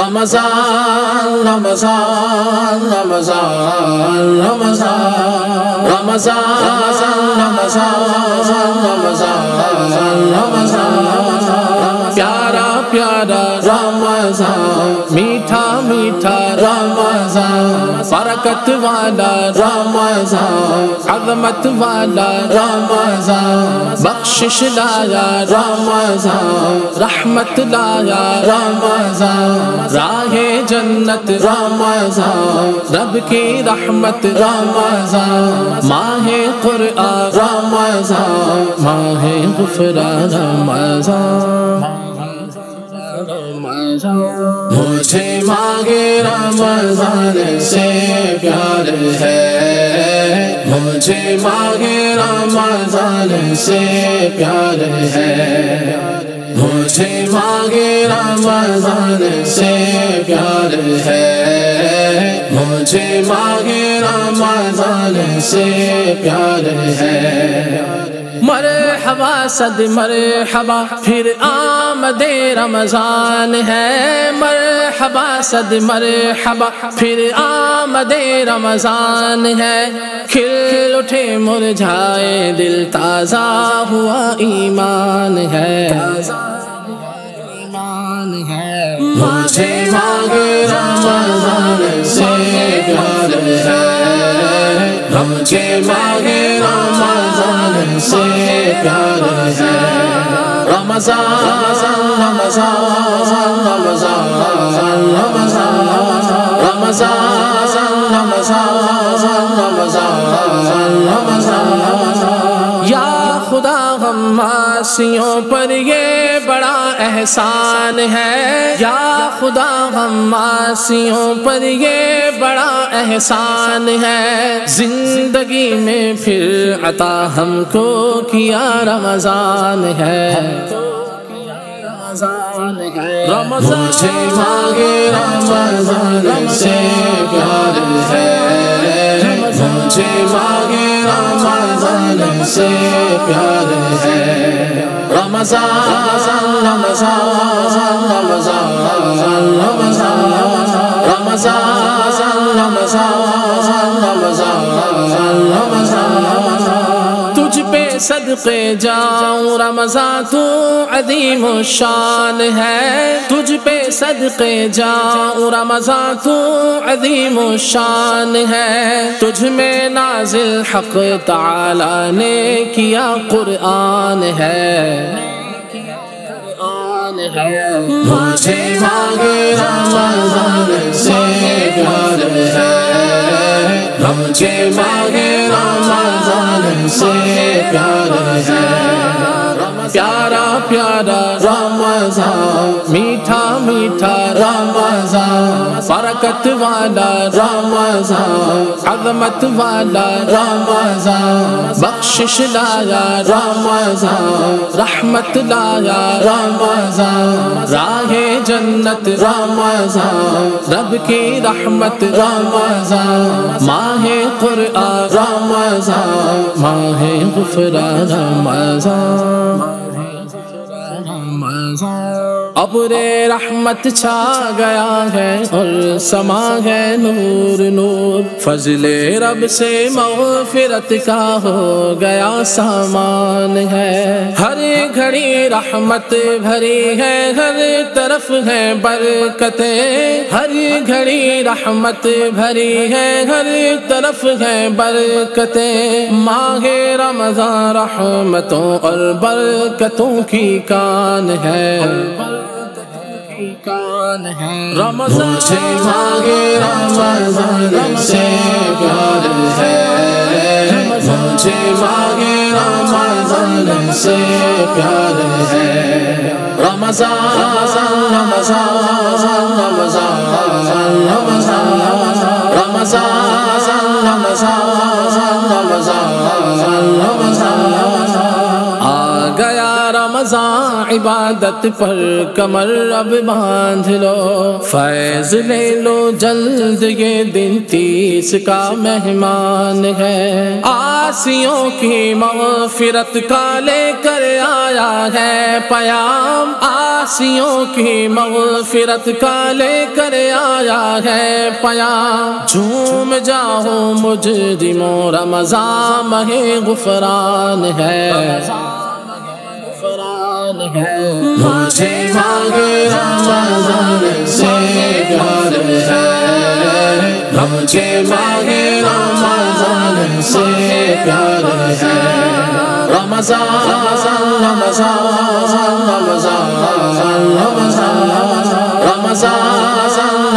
رمضان رمضان رمضان رمضان رمضان رمضان رمضان رمضان پیارا پیارا رمضان میٹھا میٹھا رمضان برکت والا رمضان عظمت والا رمضان بخشش لایا رمضان رحمت لایا رمضان راہ جنت رمضان رب کی رحمت رمضان ماہ قرآن رمضان ماہ غفران رمضان مجھے ماہ رمضان سے پیار ہے مجھے ماہ رمضان سے پیار ہے مجھے ماہ رمضان سے پیار ہے مجھے ماہ رمضان سے پیار ہے مرحبا صد مرحبا پھر آمد رمضان ہے مرحبا صد مرحبا پھر آمد رمضان ہے کھل اٹھے مرجھائے دل تازہ ہوا ایمان ہے مجھے ماہ رمضان سے پیار ہے مجھے ماہ رمضان سے پیار ہے رمضان رمضان رمضان رمضان رمضان رمضان رمضان یا خدا ہم معاصیوں پر یہ بڑا احسان ہے یا خدا ہم معاصیوں پر یہ بڑا احسان ہے زندگی میں پھر عطا ہم کو کیا رمضان ہے مجھے ماہ رمضان سے پیار ہے مجھے ماہ رمضان سے پیار ہے رمضان رمضان رمضان رمضان رمضان رمضان رمضان تجھ پہ صدقے جاؤں رمضان تو عظیم الشان ہے تجھ پہ صدقے جاؤں رمضان تو عظیم الشان ہے تجھ میں نازل حق تعالی نے کیا قرآن ہے مجھے ماہ رمضان سے پیار ہے مجھے ماہ رمضان سے پیار ہے پیارا پیارا رمضان میٹھا میٹھا رمضان برکت والا رمضان عظمت والا رمضان بخشش لایا رمضان رحمت لایا رمضان راہ جنت رمضان رب کی رحمت رمضان ماہ قرآن رمضان ماہ غفران رمضان ابر رحمت چھا گیا ہے اور سما ہے نور نور فضل رب سے مغفرت کا ہو گیا سامان ہے ہر گھڑی رحمت بھری ہے ہر طرف ہے برکتیں ہر گھڑی رحمت بھری ہے ہر طرف ہے برکتیں ماہ رمضان رحمتوں اور برکتوں کی کان ہے رمضان مجھے ماہ رمضان سے پیار ہے مجھے ماہ رمضان سے پیار ہے رمضان رمضان رمضان رمضان رمضان رمضان رمضان آ گیا رمضان عبادت پر کمر اب باندھ لو، فیض لے لو جلد یہ دن 30 کا مہمان ہے، عاصیوں کی مغفرت کا لے کر آیا ہے پیام، عاصیوں کی مغفرت کا لے کر آیا ہے پیام، جھوم جاؤ مجرموں رمضان ماہ غفران ہے، مجھے ماہ رمضان سے پیار ہے، مجھے ماہ رمضان سے پیار ہے، رمضان رمضان رمضان رمضان رمضان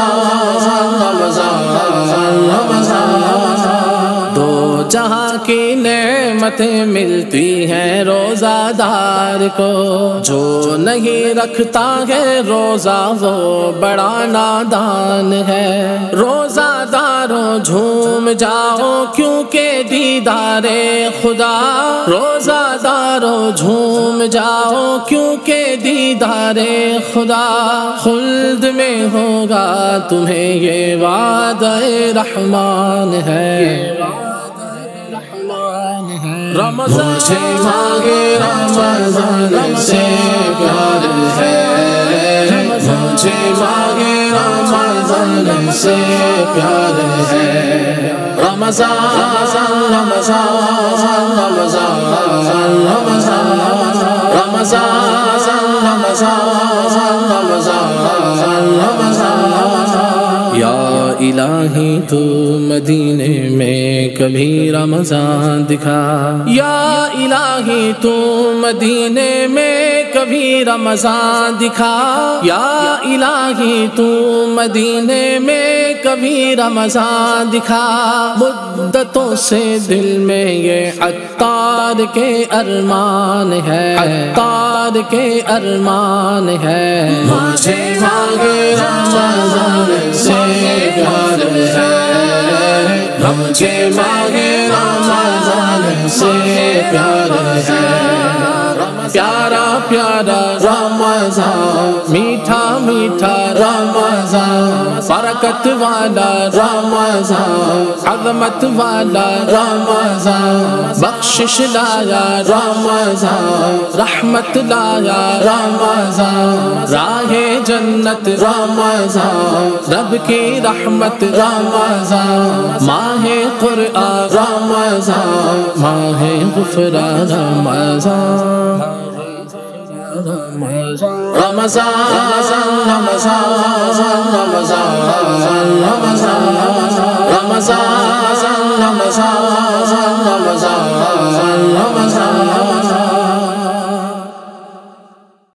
رمضان رمضان، دو جہاں کی نعمتیں ملتی ہیں روزہ دار کو، جو نہیں رکھتا ہے روزہ وہ بڑا نادان ہے، روزہ داروں جھوم جاؤ کیونکہ دیدار خدا، روزہ داروں جھوم جاؤ کیونکہ دیدار خدا، خلد میں ہوگا تمہیں یہ وعدہ رحمان ہے، رمضان مجھے ماہ رمضان سے پیار ہے، مجھے ماہ رمضان سے پیار ہے، رمضان رمضان رمضان رمضان رمضان رمضان رمضان، یا الہی تو مدینے میں کبھی رمضان دکھا، یا الہی تو مدینے میں کبھی رمضان دکھا، یا الہی تو مدینے میں کبھی رمضان دکھا، مدتوں سے دل میں یہ عطار کے ارمان ہے، عطار کے ارمان ہے، مجھے ماہ رمضان سے پیار ہے، مجھے ماہ رمضان سے پیار ہے، پیارا پیارا رمضان، میٹھا میٹھا رمضان، برکت والا رمضان، عظمت والا رمضان، بخشش لایا رمضان، رحمت لایا رمضان، راہ جنت رمضان، رب کی رحمت رمضان، ماہ قرآن رمضان، ماہ غفران رمضان، رمضان رمضان رمضان رمضان رمضان رمضان رمضان